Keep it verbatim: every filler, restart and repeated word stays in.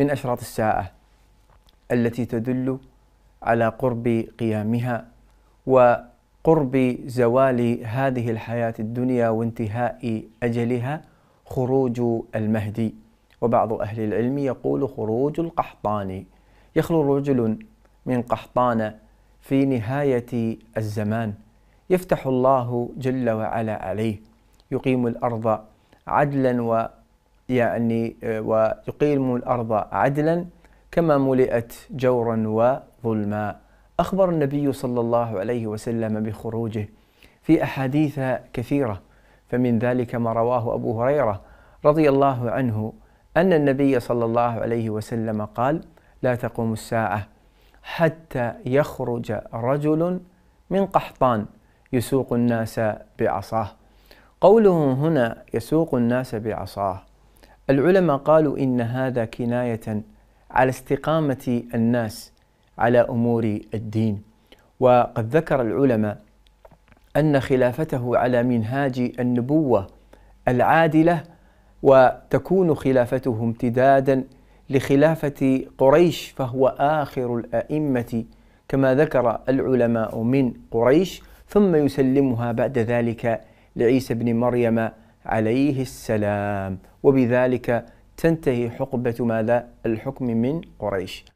من أشراط الساعة التي تدل على قرب قيامها وقرب زوال هذه الحياة الدنيا وانتهاء أجلها خروج المهدي. وبعض أهل العلم يقول خروج القحطاني، يخرج رجل من قحطان في نهاية الزمان يفتح الله جل وعلا عليه، يقيم الأرض عدلا و يعني ويقيم الأرض عدلا كما ملئت جورا وظلما. أخبر النبي صلى الله عليه وسلم بخروجه في أحاديث كثيرة، فمن ذلك ما رواه أبو هريرة رضي الله عنه أن النبي صلى الله عليه وسلم قال: لا تقوم الساعة حتى يخرج رجل من قحطان يسوق الناس بعصاه. قوله هنا يسوق الناس بعصاه، العلماء قالوا إن هذا كناية على استقامة الناس على أمور الدين، وقد ذكر العلماء أن خلافته على منهاج النبوة العادلة، وتكون خلافته امتدادا لخلافة قريش، فهو آخر الأئمة كما ذكر العلماء من قريش، ثم يسلمها بعد ذلك لعيسى بن مريم عليه السلام، وبذلك تنتهي حقبة ماذا؟ الحكم من قريش.